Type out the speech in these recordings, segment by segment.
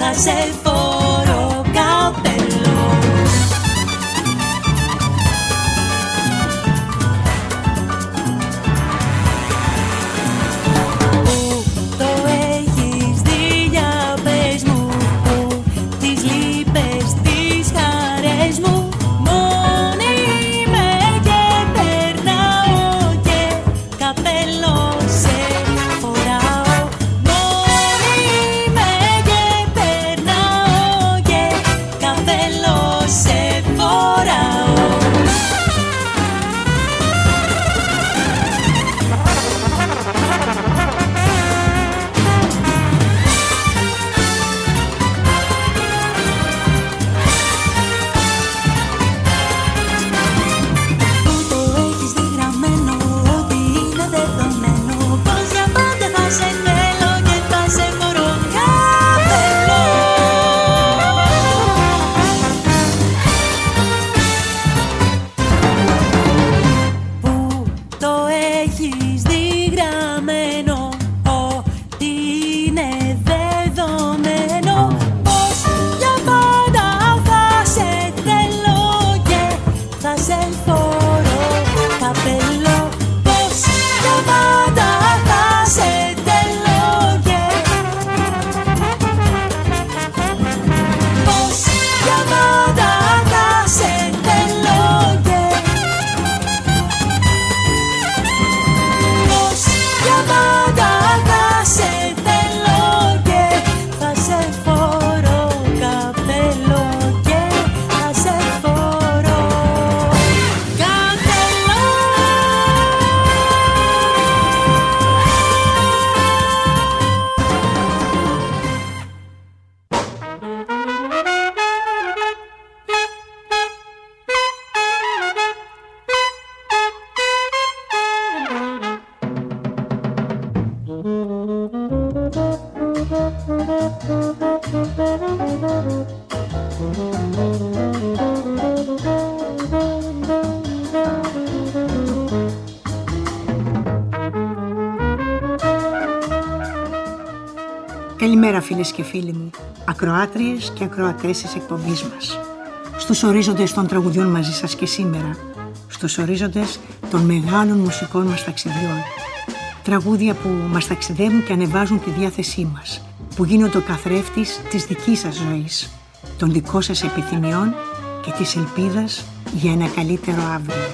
θα σε φορώ καπέλο. Καλημέρα φίλες και φίλοι μου, ακροάτριες και ακροατές της εκπομπής μας. Στους ορίζοντες των τραγουδιών μαζί σας και σήμερα, στους ορίζοντες των μεγάλων μουσικών μας ταξιδιών. Τραγούδια που μας ταξιδεύουν και ανεβάζουν τη διάθεσή μας, που γίνονται ο καθρέφτης της δικής σας ζωής, των δικών σας επιθυμιών και της ελπίδας για ένα καλύτερο αύριο.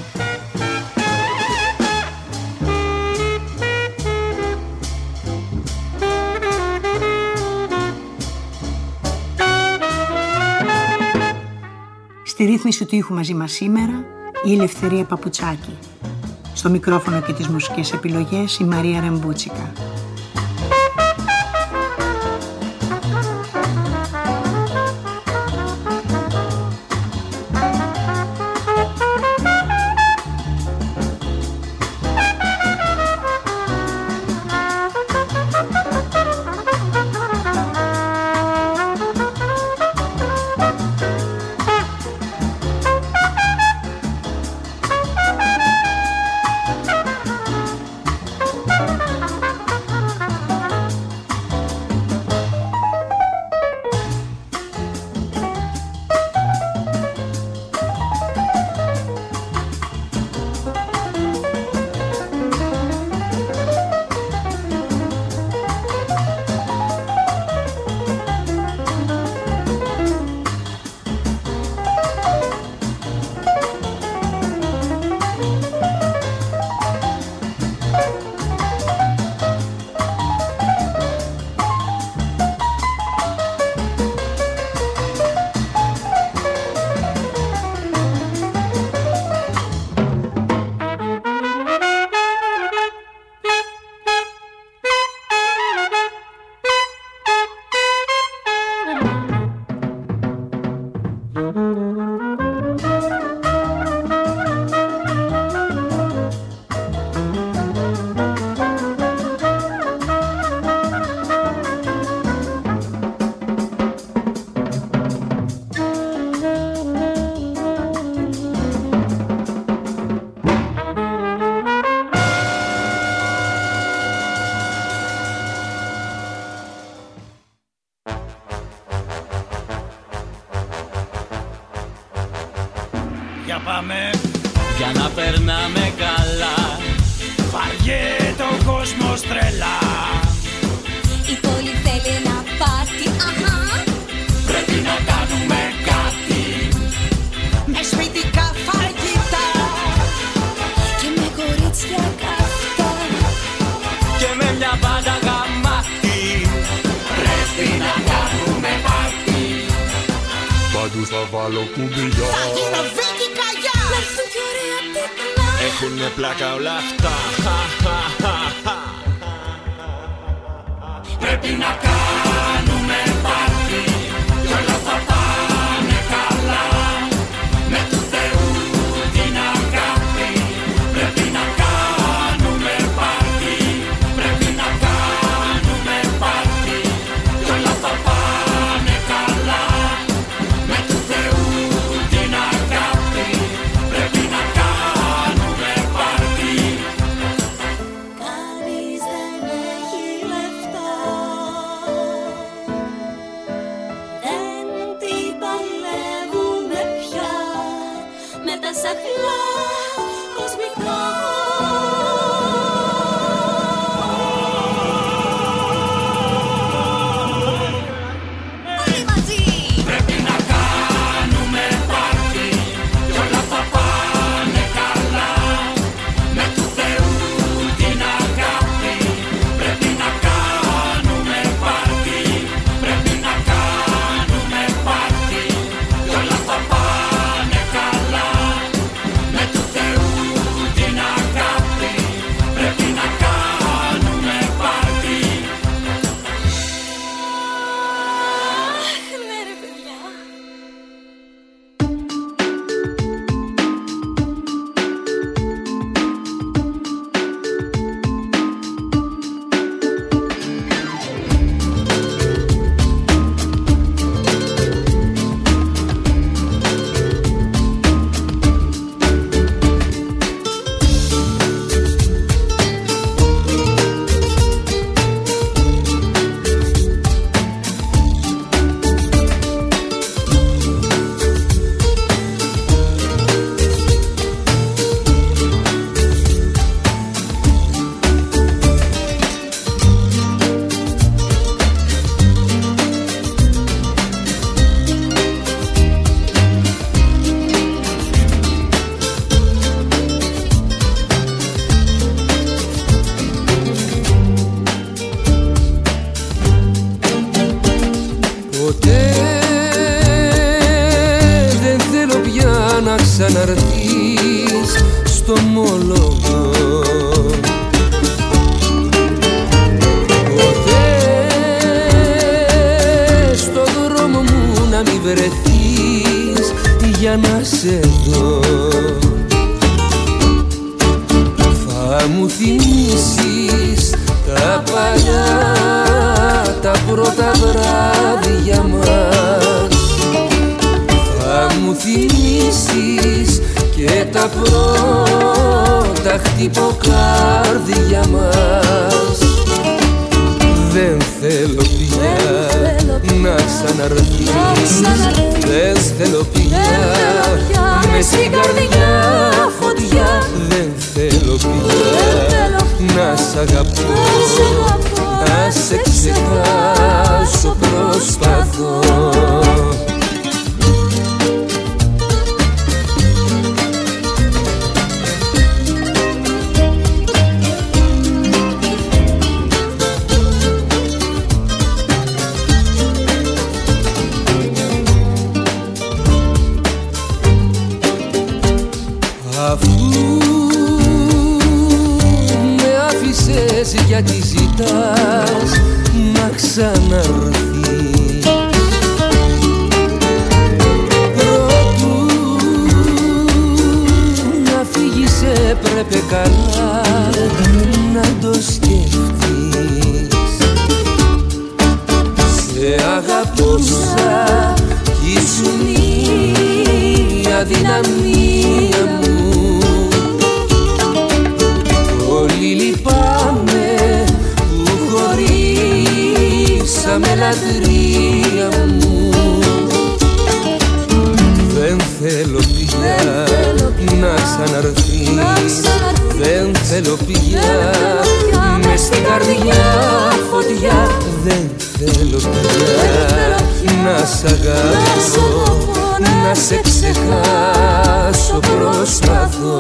Στη ρύθμιση του ήχου μαζί μας σήμερα η Ελευθερία Παπουτσάκη. Στο μικρόφωνο και τις μουσικές επιλογές η Μαρία Ρεμπούτσικα. πάμε. Για να περνάμε καλά. Βαριέται ο κόσμος τρελά. Η πόλη θέλει ένα πάρτι, αχα. Πρέπει να κάνουμε κάτι. Με σπιτικά φαγητά και με κορίτσια καυτά Και με μια μπάντα γαμάτι. Πρέπει να κάνουμε πάρτι. Παντού θα βάλω κουμπιά. Θα γίνω Βίκη Καγιά. Να έρθουν κι ωραία τίτλα. Έχουνε πλάκα όλα αυτά. Πρέπει να κάνουμε πάρτι. Κι όλα θα πάνε καλά. Με του Θεού την αγάπη. Πρέπει να κάνουμε πάρτι. Πρέπει να κάνουμε πάρτι. Κι όλα θα πάνε καλά. Με του Θεού την αγάπη. Πρέπει να κάνουμε πάρτι. Κανείς δεν έχει λεφτά. Δεν την παλεύουνε πια με τα σαχλά κοσμικά. Όλοι μαζί! Πρέπει να κάνουμε πάρτι. Κι όλα θα πάνε καλά. Με του Θεού την αγάπη. Πρέπει να κάνουμε πάρτι. Πρέπει να κάνουμε πάρτι. Κι όλα θα πάνε καλά. Με του Θεού την αγάπη. Πρέπει να κάνουμε πάρτι. Αχ, ναι ρε παιδιά. Ποτέ δεν θέλω πια να ξαναρθείς στο μόλογο. Ποτέ στο δρόμο μου να μην βρεθείς για να σε δω. Θα μου θυμίσεις τα παλιά, τα πρώτα βράδια μας. Θα μου θυμίσεις και τα πρώτα χτυποκάρδια μας. Δεν θέλω πια να ξαναρθείς. Δεν θέλω πια μες στην καρδιά φωτιά. Δεν θέλω πια να σ' αγαπώ. Να σε ξεχάσω προσπαθώ. Αφού με άφησες γιατί ζητάς να ξαναρθείς, προτού να φύγεις έπρεπε καλά να το σκεφτείς. Σε αγαπούσα κι ήσουν η αδυναμία μου. Πολύ λυπάμαι που χωρίσαμε λατρεία μου. Δεν θέλω πια να σ' αγαπώ, να σε ξεχάσω προσπαθώ.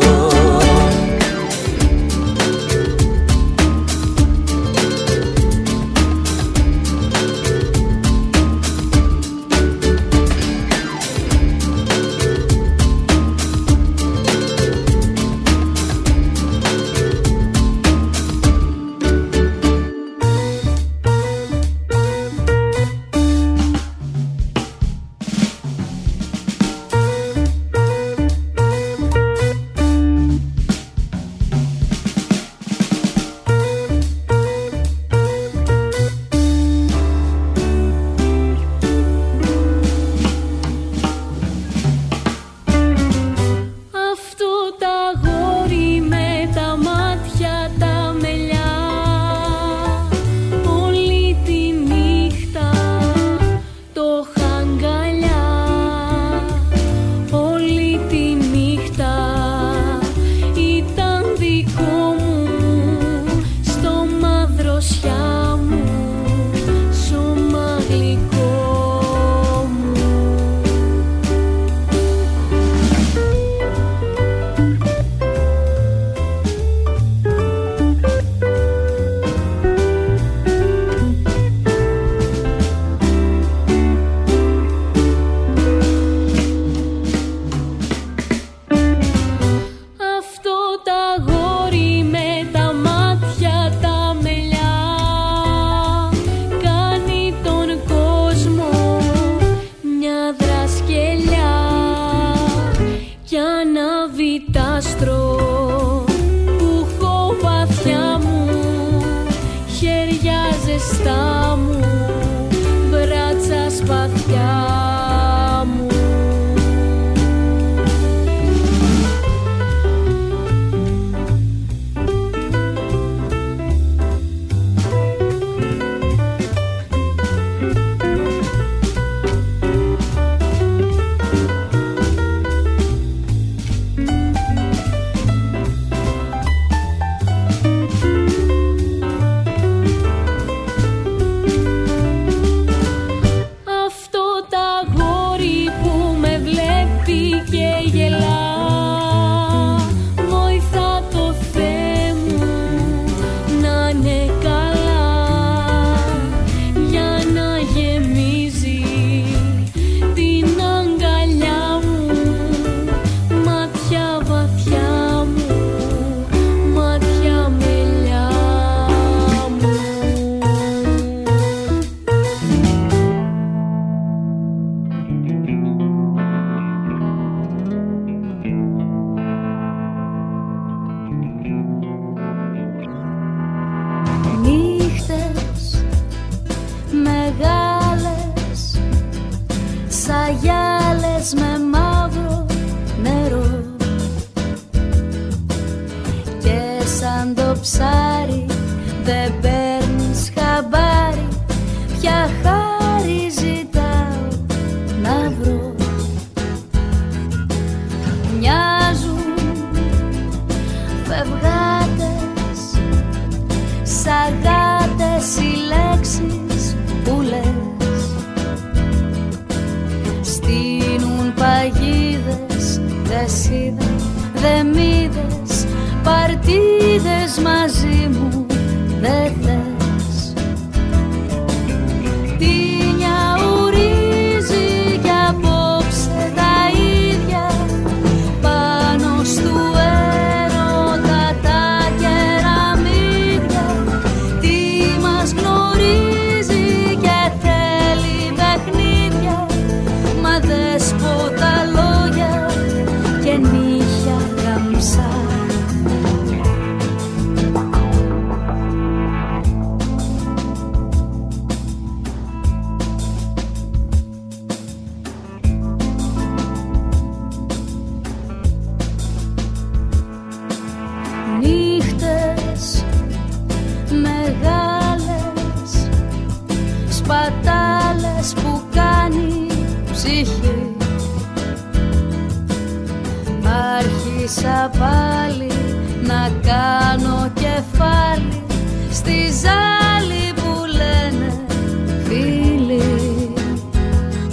Άρχισα πάλι να κάνω κεφάλι στη ζάλη που λένε φίλοι.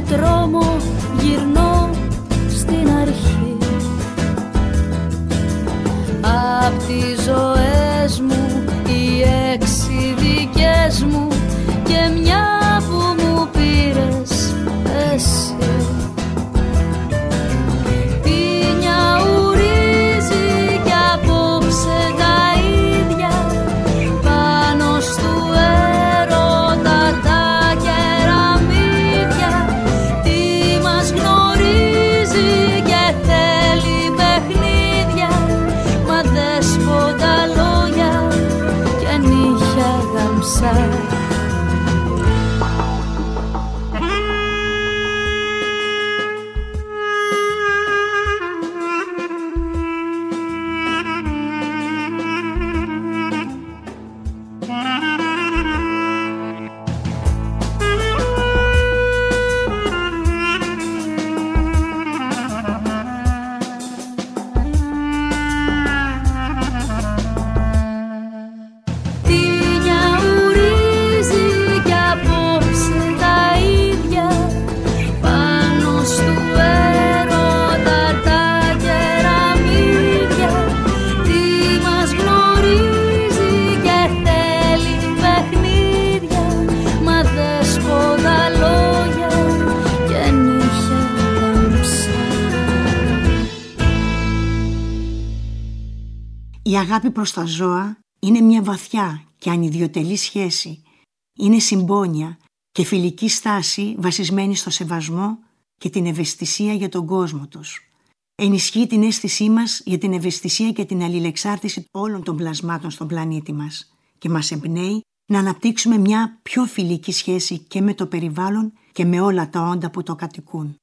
με τρόμο γυρνώ στην αρχή. Απ' τις ζωές μου οι 6 δικές μου και μια που μου πήρες εσύ. Τι νιαουρίζει κι απόψε τα ίδια πάνω στου έρωτα τα κεραμίδια. Τι μας γνωρίζει και θέλει παιχνίδια, μα δέσποτα λόγια και νύχια γαμψά. Η αγάπη προς τα ζώα είναι μια βαθιά και ανιδιοτελή σχέση. Είναι συμπόνια και φιλική στάση βασισμένη στο σεβασμό και την ευαισθησία για τον κόσμο τους. Ενισχύει την αίσθησή μας για την ευαισθησία και την αλληλεξάρτηση όλων των πλασμάτων στον πλανήτη μας και μας εμπνέει να αναπτύξουμε μια πιο φιλική σχέση και με το περιβάλλον και με όλα τα όντα που το κατοικούν.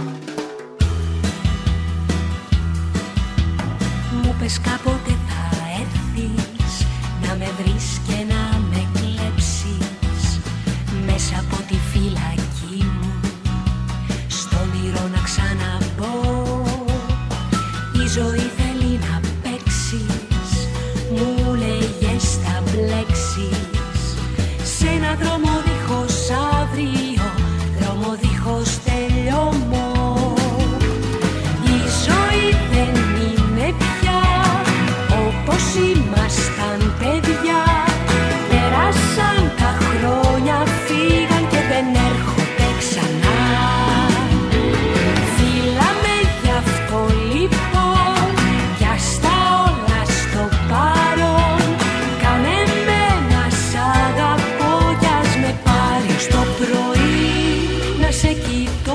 Μου πες κάποτε θα έρθεις να με βρεις και να με κλέψεις μέσα από τη φυλακή μου, στον ήρω να ξαναμπω. Η ζωή θέλει να παίξεις, μου λέγες θα μπλέξεις σε ένα δρόμο δίχως αύριο, δρόμο δίχως τελειώμο. Η ζωή δεν είναι πια όπως ήμασταν παιδιά. Περάσαν τα χρόνια, φύγαν και δεν έρχονται ξανά. Φύλαμε γι' αυτό λοιπόν, κι ας τα όλα στο παρόν. Κάνε με να σ' αγαπώ κι ας με πάρεις το πρωί να σε κοιτώ.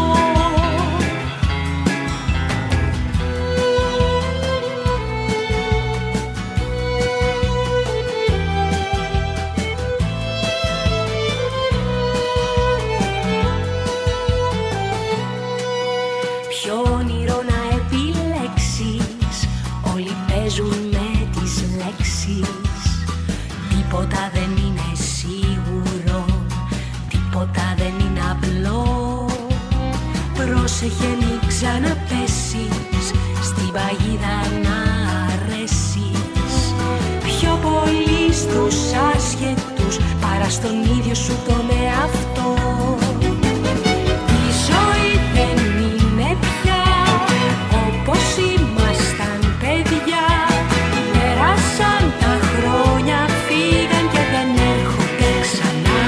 Ποιο όνειρο να επιλέξεις, όλοι παίζουν με τις λέξεις. Τίποτα δεν είναι σίγουρο, τίποτα δεν είναι απλό. Πρόσεχε μην ξαναπέσεις, στην παγίδα να αρέσεις. Πιο πολύ στους άσχετους παρά στον ίδιο σου τον εαυτό. Η ζωή δεν είναι πια όπως ήμασταν παιδιά. Περάσαν τα χρόνια, φύγαν και δεν έρχονται ξανά.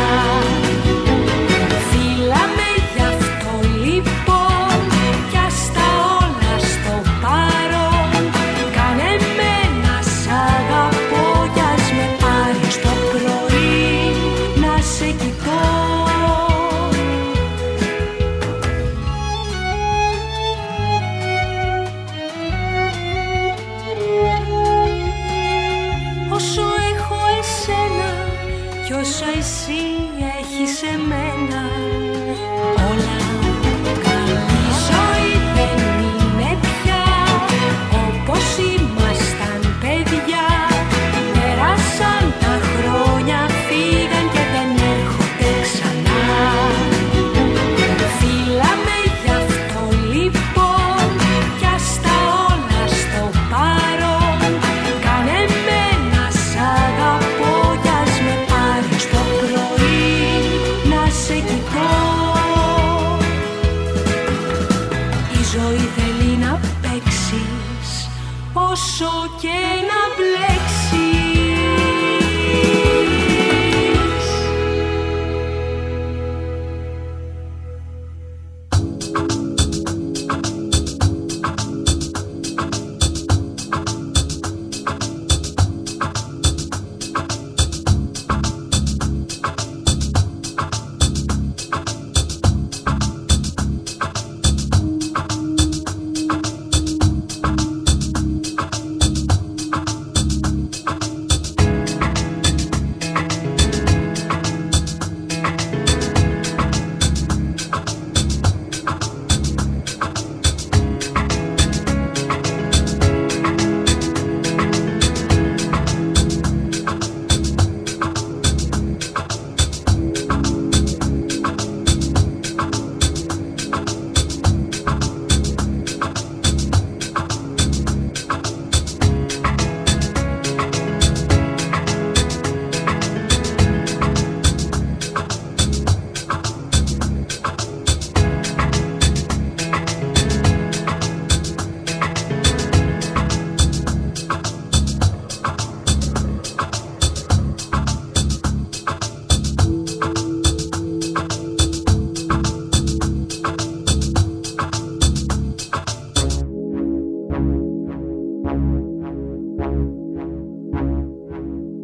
Φύλαμε γι' αυτό λοιπόν, κι ας τα όλα στο παρόν. Κάνε με να σ' αγαπώ κι ας με πάρεις το πρωί να σε κοιτώ. Όσο έχω εσένα κι όσο εσύ έχεις εμένα, όλα καλά. Η ζωή δεν είναι πια όπως ήμασταν παιδιά. Περάσαν τα χρόνια, φύγαν και δεν έρχονται ξανά. Φύλαμε γι' αυτό λοιπόν, κι ας τα όλα στο παρόν. Κάνε με να σ' αγαπώ κι ας με πάρεις το πρωί να σε κοιτώ.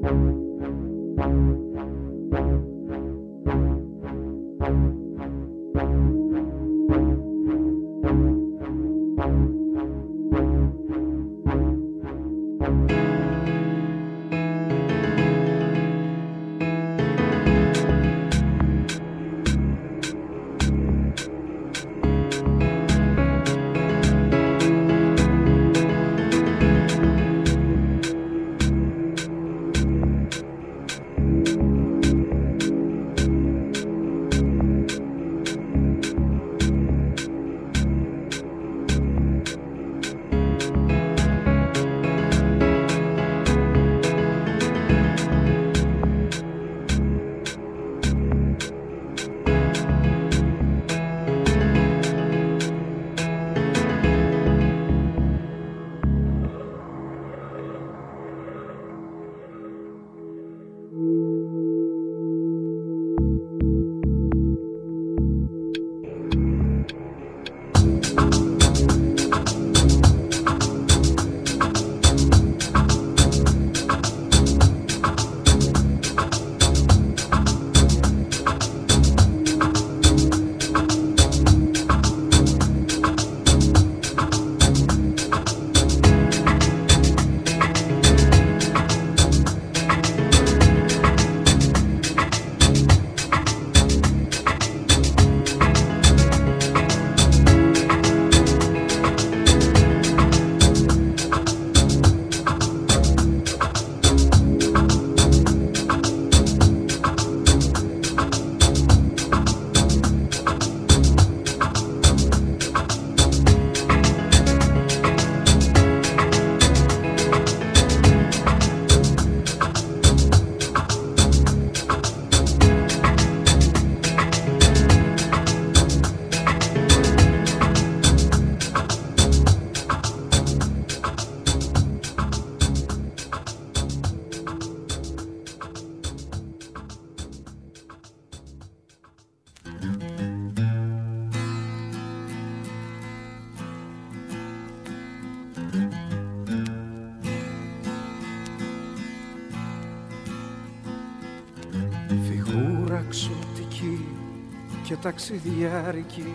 Ξωτική και ταξιδιάρικη,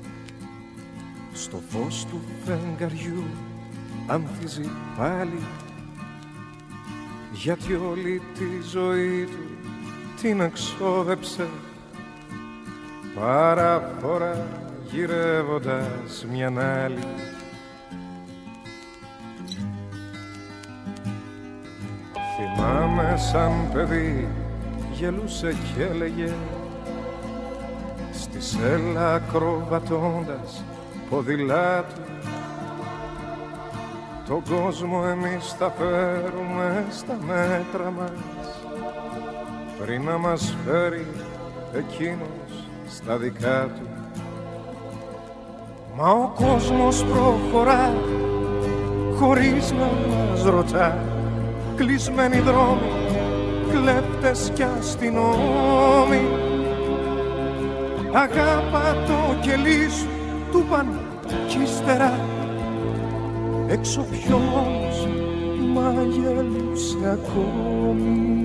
στο φως του φεγγαριού ανθίζει πάλι, γιατί όλη τη ζωή του την εξόδεψε παράφορα γυρεύοντας μιαν άλλη. Θυμάμαι σαν παιδί γελούσε κι έλεγε στη σέλα ακροβατώντας ποδηλάτου, τον κόσμο εμείς θα φέρουμε στα μέτρα μας, πριν να μας φέρει εκείνος στα δικά του. Μα ο κόσμος προχωρά χωρίς να μας ρωτά, κλεισμένοι δρόμοι, κλέπτες κι αστυνόμοι. Αγάπα το κελί σου, του παν κι ύστερα έξω ποιος μαγελούσε ακόμη.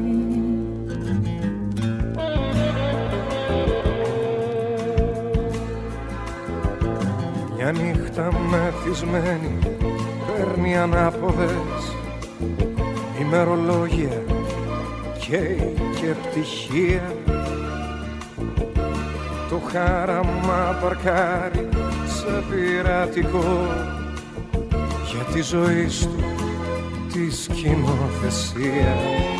Μια νύχτα μεθυσμένη παίρνει ανάποδες ημερολόγια και πτυχία. Το χάραμα παρκάρει σε πειρατικό για τη ζωή του τη σκηνοθεσία.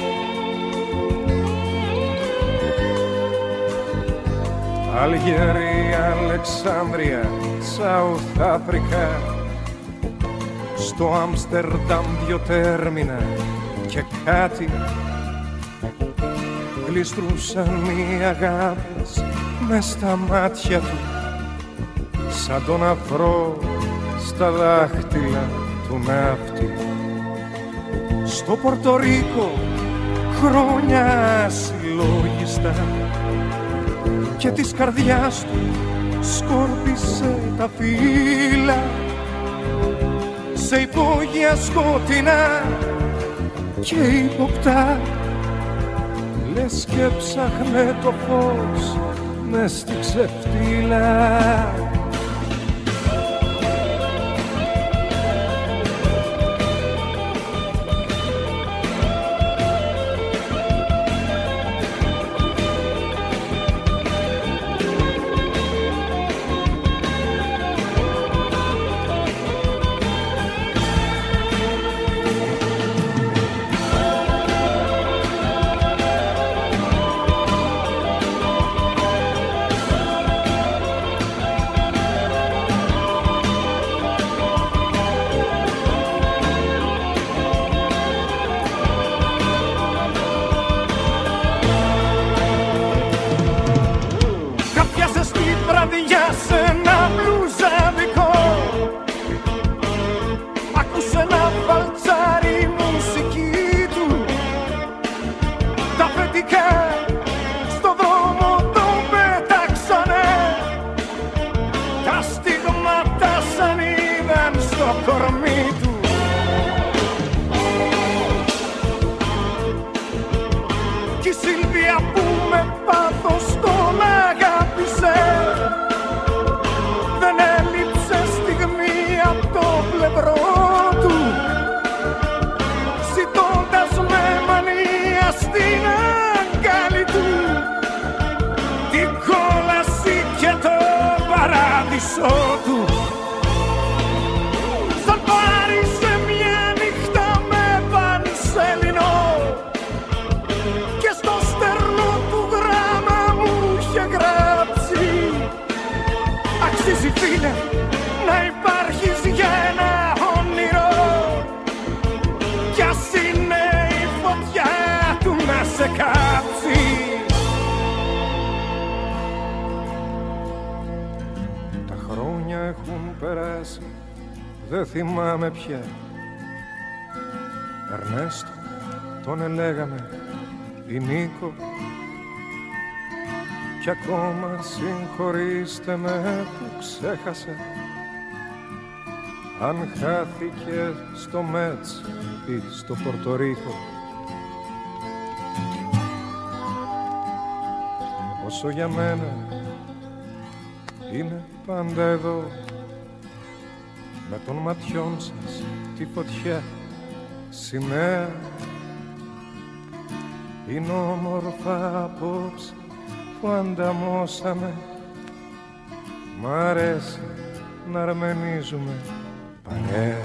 Αλγερία, Αλεξάνδρεια, Σαουθ Αφρικά, στο Άμστερνταμ 2 τέρμινα και κάτι γλιστρούσαν οι αγάπες μες στα μάτια του, σαν τον αφρό στα δάχτυλα του ναύτη. Στο Πορτορίκο χρόνια συλλόγιστα και της καρδιάς του σκόρπισε τα φύλλα σε υπόγεια σκοτεινά και ύποπτα λες και ψάχνε το φως μες στη ξεφτύλα. Δεν θυμάμαι πια. Ερνέστο τον ελέγαμε ή Νίκο, κι ακόμα συγχωρήστε με που ξέχασα αν χάθηκε στο Μέτς ή στο Πορτορίκο. Όσο για μένα είναι πάντα εδώ, με των ματιών σας τη φωτιά σημαία. Είναι όμορφα απόψε που ανταμώσαμε. Μ' αρέσει να αρμενίζουμε παρέα.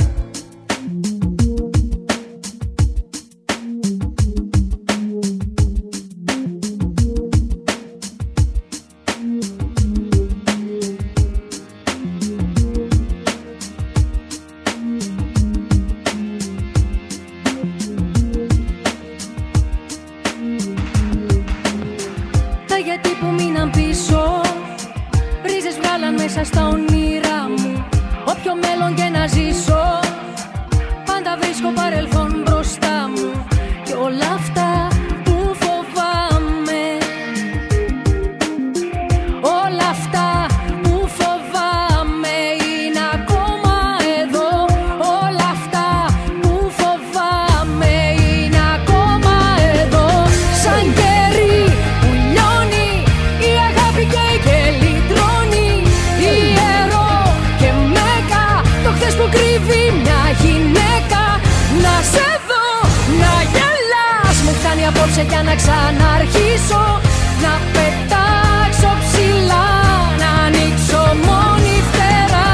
Για να ξαναρχίσω, να πετάξω ψηλά, να ανοίξω μόνη φτερά.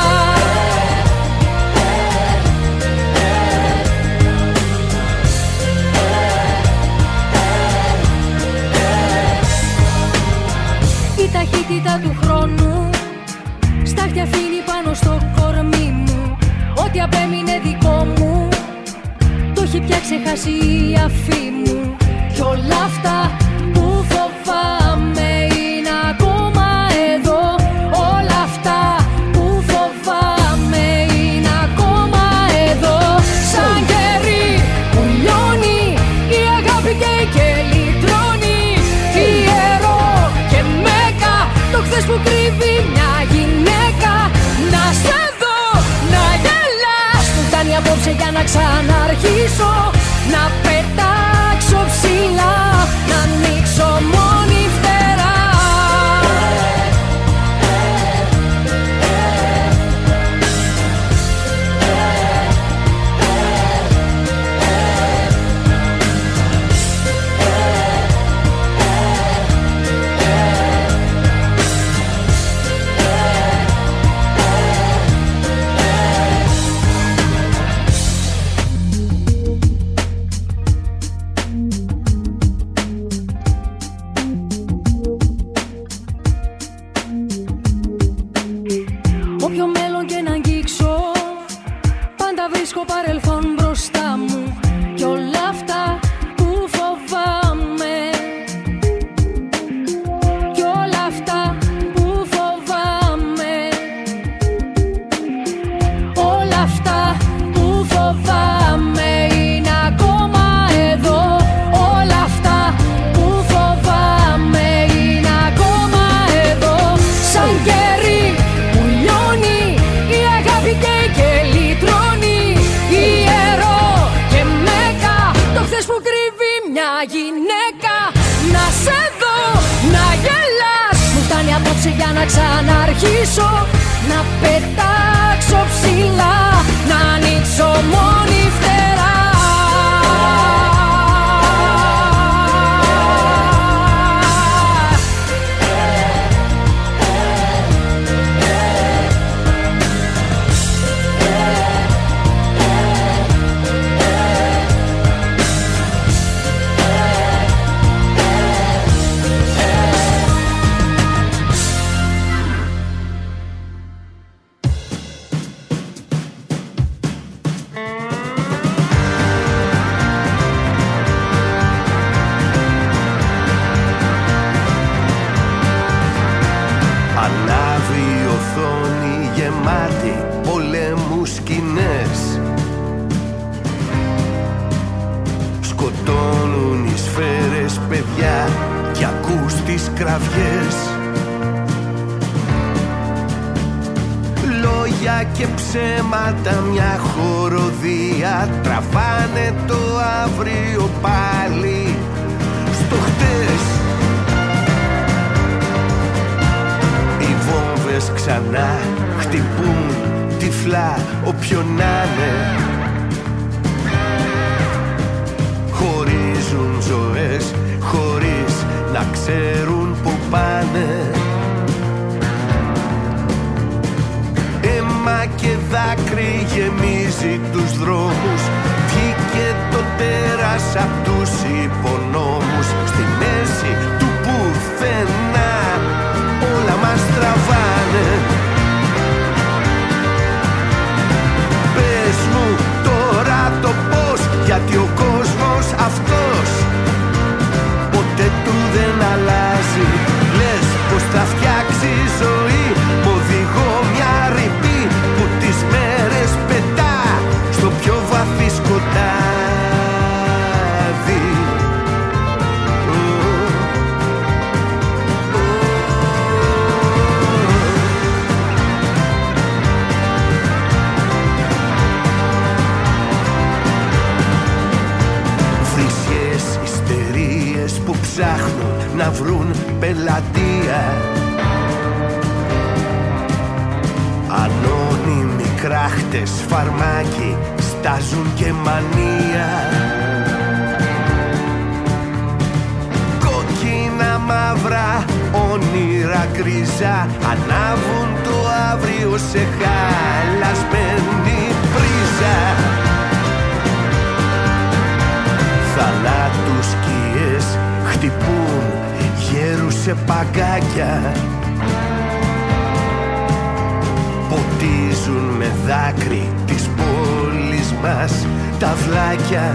Η ταχύτητα του χρόνου στάχτη αφήνει πάνω στο κορμί μου. Ό,τι απέμεινε δικό μου το έχει πια ξεχάσει η αφή μου. Κι όλα αυτά που φοβάμαι είναι ακόμα εδώ. Όλα αυτά που φοβάμαι είναι ακόμα εδώ. Σαν κερί που λιώνει, η αγάπη καίει και λυτρώνει. Ιερό και μέκα, το χθες που κρύβει μια γυναίκα. Να σε δω, να γελάς, που φτάνει για να ξαναρχίσω, να πετάξω ψηλά, να μια γυναίκα. Να σε δω, να γελάς. Μου φτάνει απόψε για να ξαναρχίσω. Να πετάξω ψηλά, να ανοίξω μόνη φτερά. Σκοτώνουν οι σφαίρες, παιδιά, κι ακούς τις κραυγές. Λόγια και ψέματα, μια χοροδία, τραβάνε το αύριο πάλι στο χτες. Οι βόμβες ξανά χτυπούν τυφλά όποιον να είναι. Χωρίζουν ζωές χωρίς να ξέρουν που πάνε. Αίμα και δάκρυ γεμίζει τους δρόμους. Βγήκε το τέρας απ' τους υπονόμους. Στη μέση του πουθενά όλα μας τραβάνε. Πες μου τώρα το πώς, γιατί ο κόσμος αυτός ποτέ του δεν αλλάζει. Λες πως θα φτιάξει ζωή, μ' οδηγώ μια ρηπή που τις μέρες πετά στο πιο βαθύ σκοτάδι. Που ψάχνουν να βρουν πελατεία. Ανώνυμοι κράχτες, φαρμάκι, στάζουν και μανία. Κόκκινα μαύρα, όνειρα γκρίζα, ανάβουν το αύριο σε χαλασμένη πρίζα. Θανάτου σκιές χτυπούν γέρους σε παγκάκια. Ποτίζουν με δάκρυ της πόλης μας τα βλάκια.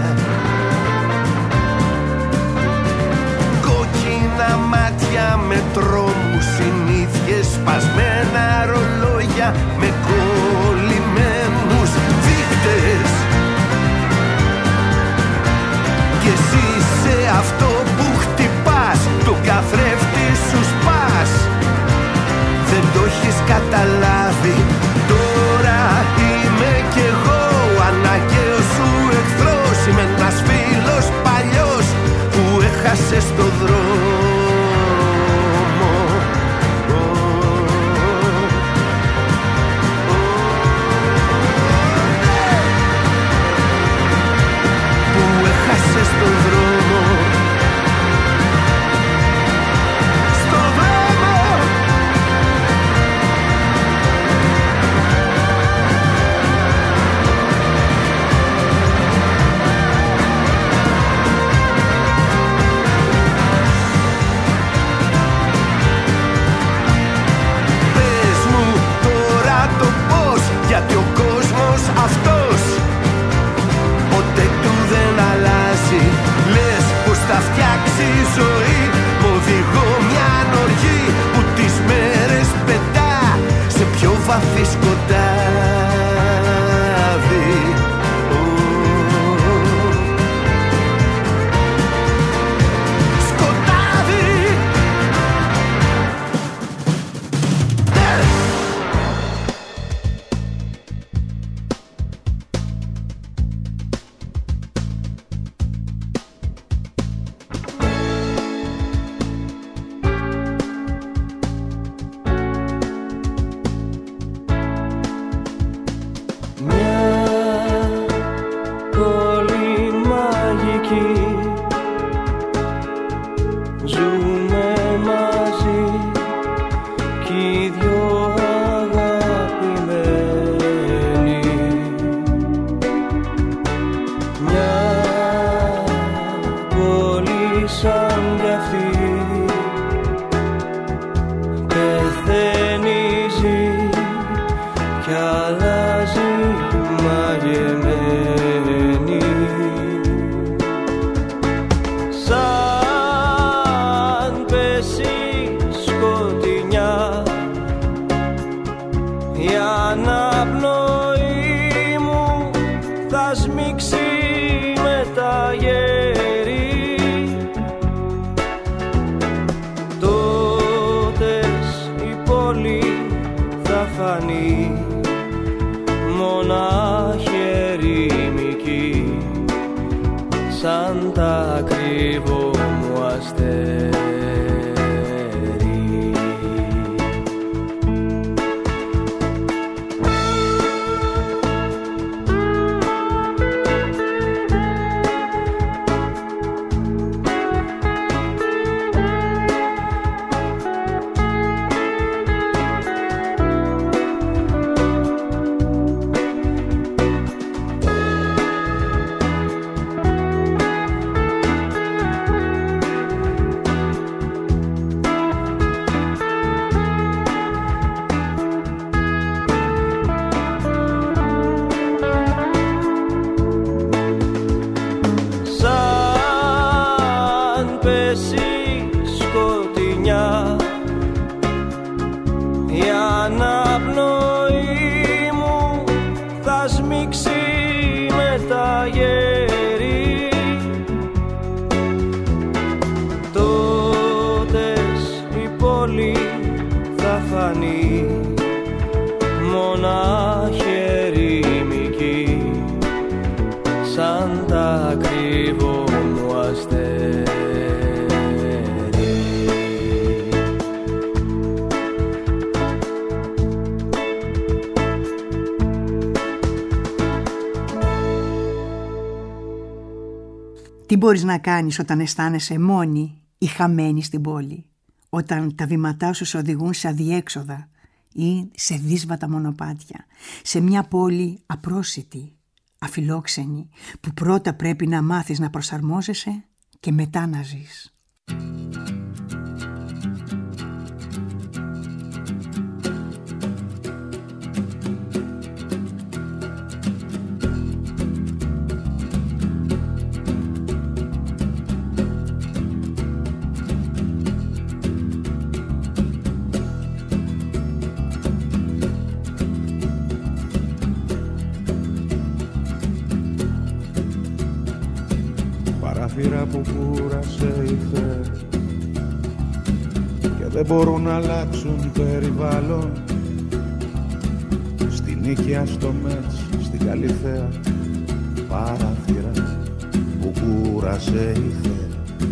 Κόκκινα μάτια με τρόμους συνήθειες, σπασμένα ρολόγια με κολλημένους δείκτες. Κι εσύ σε αυτό που χτυπάς, τον καθρέφτη σου σπάς. Δεν το έχεις καταλάβει, τώρα είμαι κι εγώ ο αναγκαίος σου εχθρός. Είμαι ένας φίλος παλιός που έχασε στο δρόμο. Που έχασε στο δρόμο. Στο δρόμο. Πες μου τώρα το πώς, γιατί ο κόσμος αυτός ποτέ του δεν αλλάζει. Λες πως θα φτιάξει ζωή, μ' οδηγώ μια οργή που τις μέρες πετά σε πιο βαθύ σκοτάδι. Σκοτάδι. σαν κι αυτή. Πεθαίνει, ζει κι αλλάζει μαγεμένη. Σαν πέσει σκοτεινιά η αναπνοή μου θα σμίξει με τα γέρι. Τότες η πόλη θα φανεί μονάχη ερημική σαν τα κρύβω μου αστέρι. Τι μπορείς να κάνεις όταν αισθάνεσαι μόνη ή χαμένη στην πόλη, όταν τα βήματά σου σε οδηγούν σε αδιέξοδα ή σε δύσβατα μονοπάτια, σε μια πόλη απρόσιτη, αφιλόξενη, που πρώτα πρέπει να μάθεις να προσαρμόζεσαι και μετά να ζεις. Παράθυρα που κούρασε η θέα και δεν μπορούν να αλλάξουν περιβάλλον. Στη Νίκαια, στο Μέτς, στην Καλυθέα. Παράθυρα που κούρασε η θέα.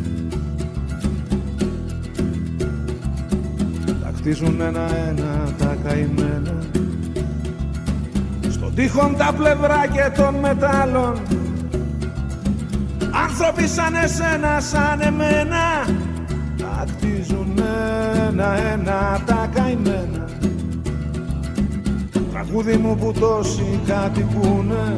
Τα χτίζουν ένα-ένα τα καημένα, στον τείχον τα πλευρά και των μετάλλων. Άνθρωποι σαν εσένα, σαν εμένα, τα χτίζουν ένα-ένα τα καημένα. Τραγούδι μου που τόσοι κατοικούνε,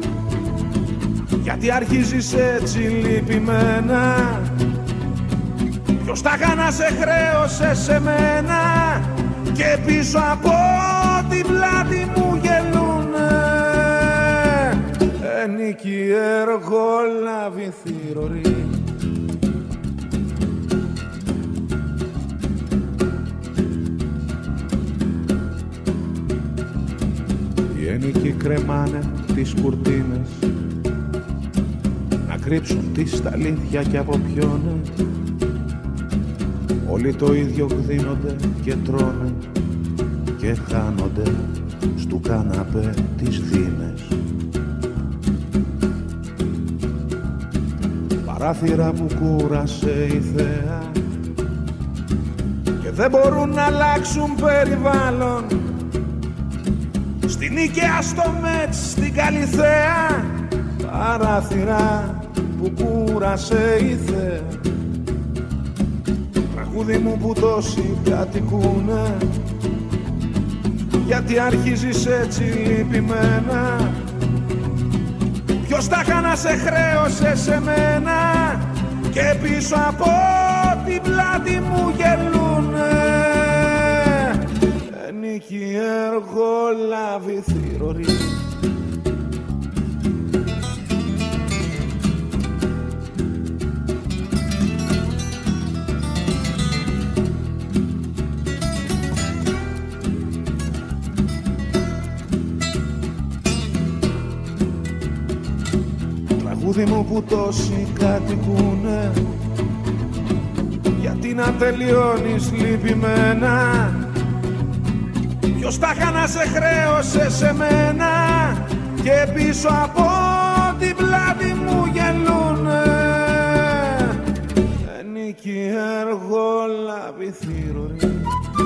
γιατί αρχίζεις έτσι λυπημένα. Ποιος τα να σε χρέωσε σε μένα, και πίσω από την πλάτη μου γελούνε. Νίκη εργόλαβη θηρορή. Οι ένικοι κρεμάνε τις κουρτίνες, να κρύψουν τη σταλίδια και από ποιόνε. Όλοι το ίδιο γδίνονται και τρώνε και χάνονται στου καναπέ τις δίνες. Παράθυρα που κούρασε η θέα και δεν μπορούν να αλλάξουν περιβάλλον. Στην Νίκαια, στο Μέτς, στην Καλυθέα. Παράθυρα που κούρασε η θέα. Τραγούδι μου που τόσοι κατοικούνε, γιατί αρχίζεις έτσι λυπημένα. Ποιος τα να σε χρέωσε σε μένα, και πίσω από την πλάτη μου γελούνε. Νίκη εργολάβη θηρορή. Τραγούδι μου που τόσοι κατοικούνε, γιατί να τελειώνεις λυπημένα. Ποιος τα είχα να σε χρέωσε σε μένα και πίσω από την πλάτη μου γελούνε. Νίκη εργολάβη θηρορή.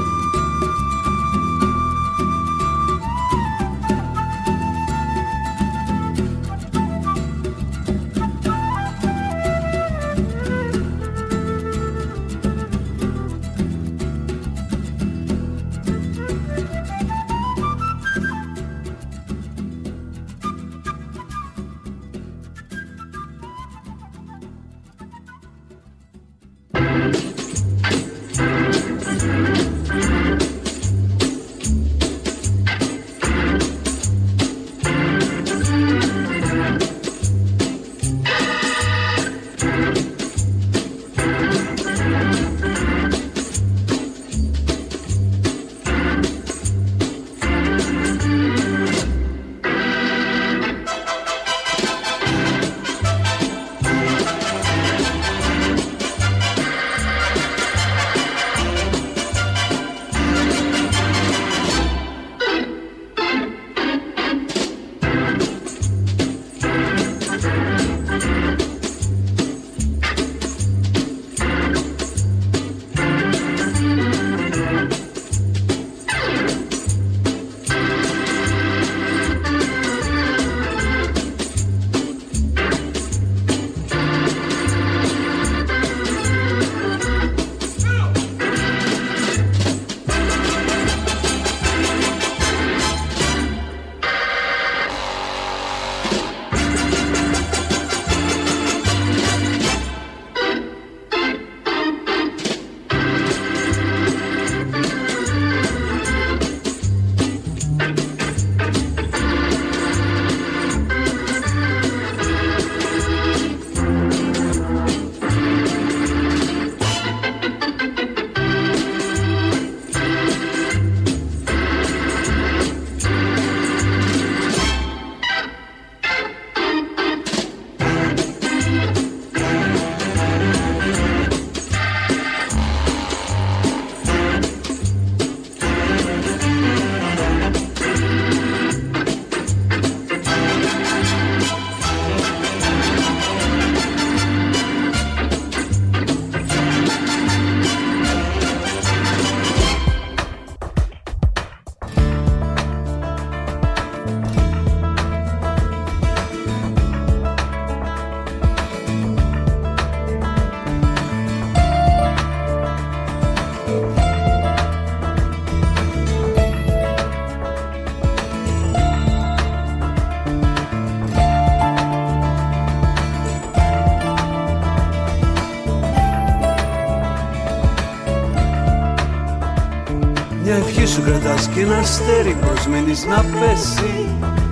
Μια ευχή σου κρατάς και ένα αστέρι προσμένεις να πέσει.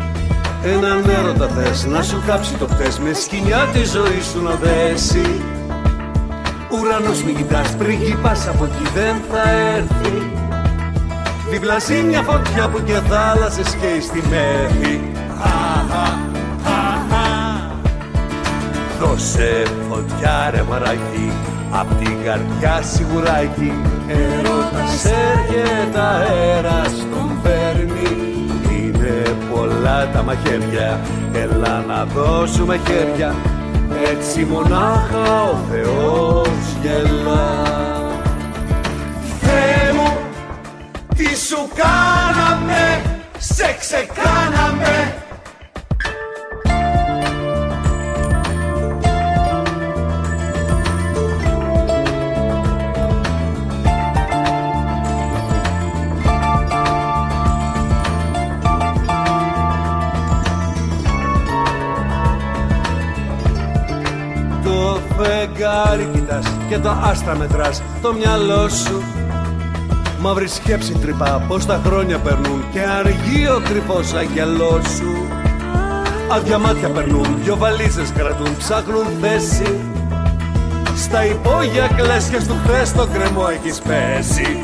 Έναν έρωτα θες να σου κάψει το χτες, με σκοινιά τη ζωή σου να δέσει. Ουρανός μη κοιτάς, πριγκιπάς από εκεί δεν θα έρθει. Δίπλα μια φωτιά που και θάλασσες καίει στη μέθη. Δώσε φωτιά ρε μαράκι, απ' την καρδιά σιγουράκι. Έρωτας έρχεται αέρας τον φέρνει. Είναι πολλά τα μαχαίρια, έλα να δώσουμε χέρια. Έτσι μονάχα ο Θεός γελά. Θεέ μου, τι σου κάναμε, σε ξεκάναμε. φεγγάρι κοιτάς και τα άστρα μετράς το μυαλό σου. Μαύρη σκέψη τρυπά πως τα χρόνια περνούν και αργεί ο κρυφός αγγελός σου. Άδεια μάτια περνούν, δυο βαλίζες κρατούν, ψάχνουν θέση. Στα υπόγεια κλέσια του χθες το κρεμό έχεις πέσει.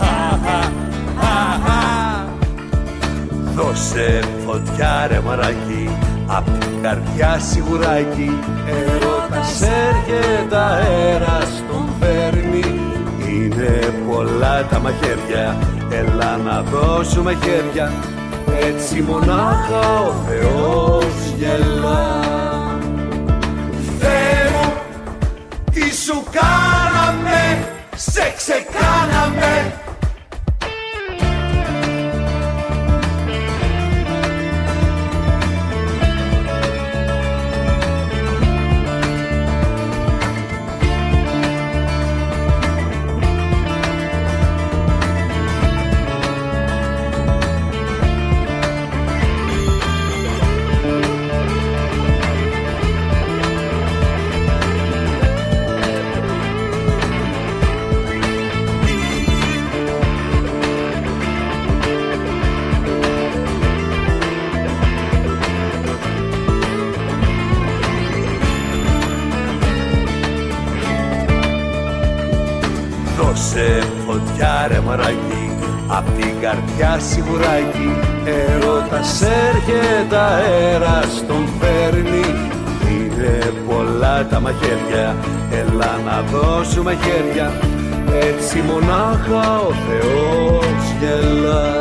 Δώσε φωτιά ρε μαράκι, απ' την καρδιά σιγουράκι. Ερώτας έρχεται αέρας τον φέρνει. Είναι πολλά τα μαχαίρια, έλα να δώσουμε χέρια. Έτσι μονάχα ο Θεός γελά. Θεέ μου, τι σου κάναμε, σε ξεκάναμε. Δώσε φωτιά ρε μαράκι, απ' την καρδιά σιγουράκι. Ερώτας έρχεται αέρας τον φέρνει. Είναι πολλά τα μαχαίρια, έλα να δώσουμε χέρια. Έτσι μονάχα ο Θεός γελά.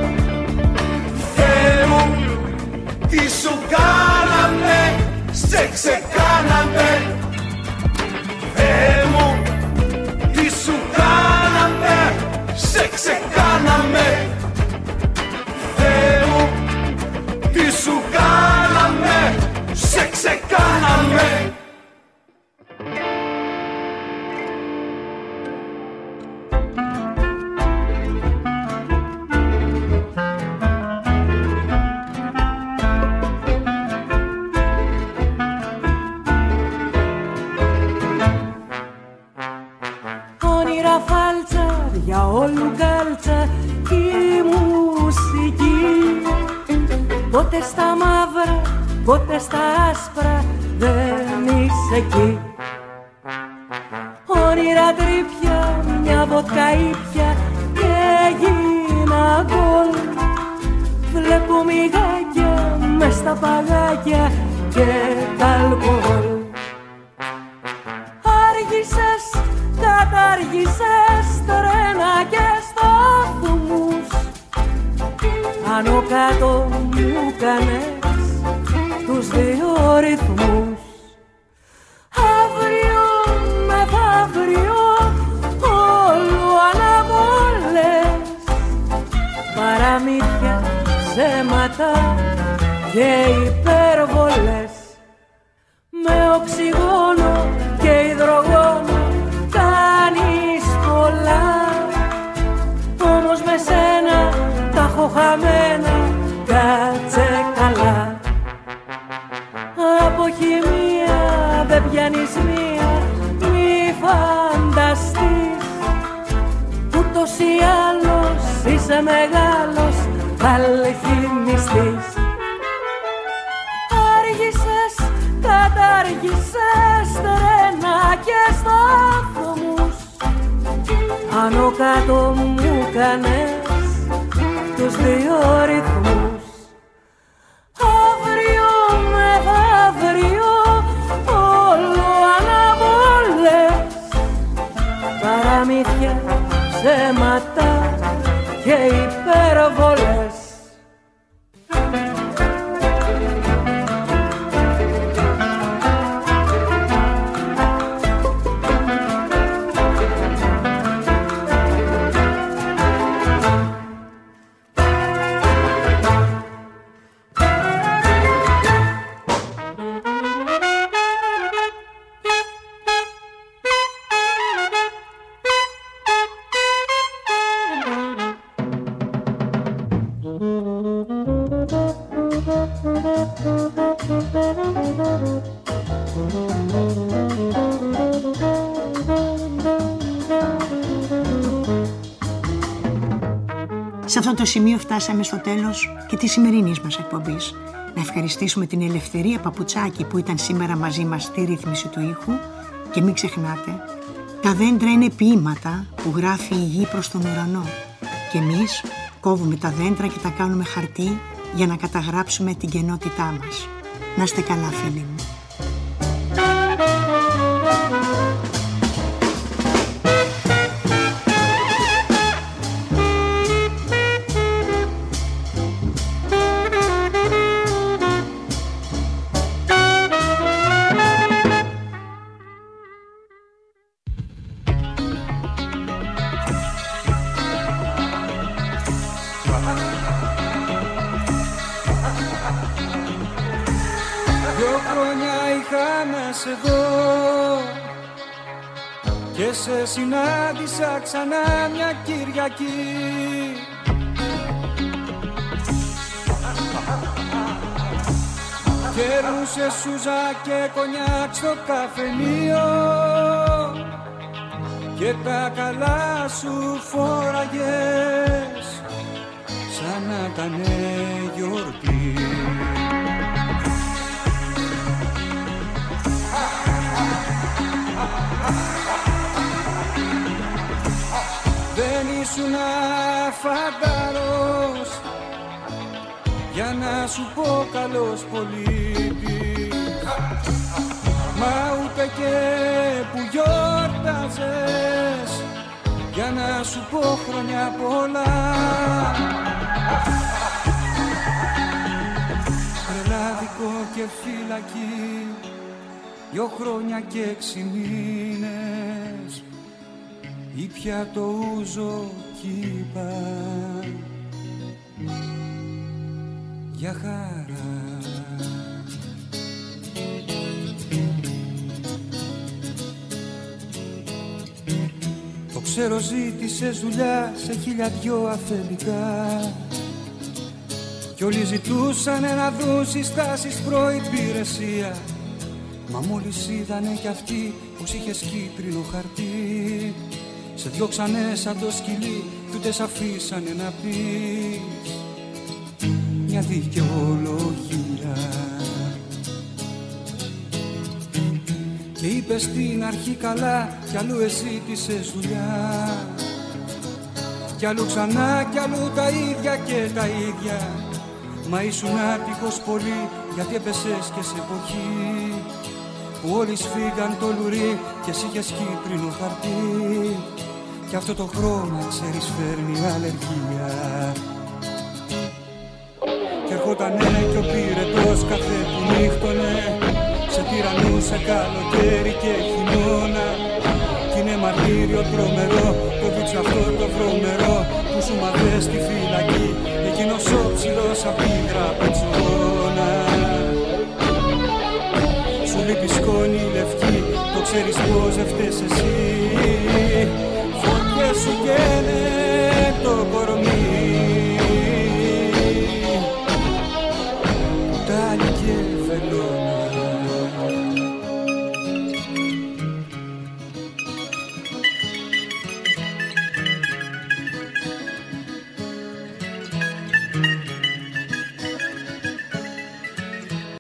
Θεέ μου, τι σου κάναμε, σε ξεκάναμε. Θεέ μου, τι σου κάναμε, σε ξεκάναμε. Θεέ μου, τι σου κάναμε, σε ξεκάναμε. Για όλου κάλτσα η μουσική. Πότε στα μαύρα, πότε στα άσπρα δεν είσαι εκεί. Όνειρα τρίπια, μια βοτκα ήπια και έγινα γκολ. Βλέπω μυγάκια μες στα παγάκια και τ' αλκοόλ. Άργησες, κατάργησες τρένα και σταθμούς. Άνω κάτω μου κάνες τους δύο ρυθμούς. Αύριο μεθαύριο όλο αναβολές. Παραμύθια, ψέματα και υπερβολές. Με οξυγόνο και υδρογόνο κάνεις πολλά. Όμως με σένα τα έχω χαμένα, κάτσε καλά. Από χημεία δεν πιάνεις μία, μη φανταστείς. Ούτως ή άλλως είσαι μεγάλος αλχημιστής. Άργησες, κατάργησες τρένα και σταθμούς. Άνω κάτω μου κάνες τους δύο ρυθμούς. Αύριο μεθαύριο όλο αναβολές. Παραμύθια, ψέματα και υπερβολές. Σε αυτό το σημείο φτάσαμε στο τέλος και της σημερινής μας εκπομπής. Να ευχαριστήσουμε την Ελευθερία Παπουτσάκη που ήταν σήμερα μαζί μας στη ρύθμιση του ήχου και μην ξεχνάτε, τα δέντρα είναι ποίηματα που γράφει η γη προς τον ουρανό και εμείς κόβουμε τα δέντρα και τα κάνουμε χαρτί για να καταγράψουμε την κενότητά μας. Να είστε καλά, φίλοι μου. Και σε συνάντησα ξανά μια Κυριακή. Κερνούσε σούζα και κονιάκ στο καφενείο και τα καλά σου φόραγες σαν να ήταν γιορτή. Δεν ήσουν φανταρός για να σου πω καλός πολίτης, μα ούτε και που γιόρταζες για να σου πω χρόνια πολλά. Τρελάδικο και φυλακή, 2 χρόνια και 6 μήνες, ή πια το ούζο κύπα για χαρά. Το ξέρω ζήτησες δουλειά σε 1002 αφεντικά κι όλοι ζητούσανε να δουν συστάσεις προϋπηρεσία. Μα μόλις είδανε κι αυτοί πως είχες κίτρινο χαρτί, σε διώξανε σαν το σκυλί κι ούτε σ' αφήσανε να πεις μια δικαιολογία. Και είπες στην αρχή καλά κι αλλού εζήτησες δουλειά, κι αλλού ξανά κι αλλού τα ίδια και τα ίδια. Μα ήσουν άτυχος πολύ γιατί έπεσες και σε εποχή που όλοι σφίγγαν το λουρί και εσύ είχες κίτρινο χαρτί. Κι αυτό το χρώμα ξέρεις φέρνει αλλεργία. Κι ερχότανε κι ο πυρετός κάθε που νύχτωνε, σε τυραννούσε καλοκαίρι και χειμώνα. Κι είναι μαρτύριο τρομερό το βίτσο αυτό το βρωμερό που σου μαθες στη φυλακή, εκείνος ο ψηλός απ' την τραπετσόνα. Σου λείπει σκόνη λευκή, το ξέρεις πως δεν φταίς εσύ,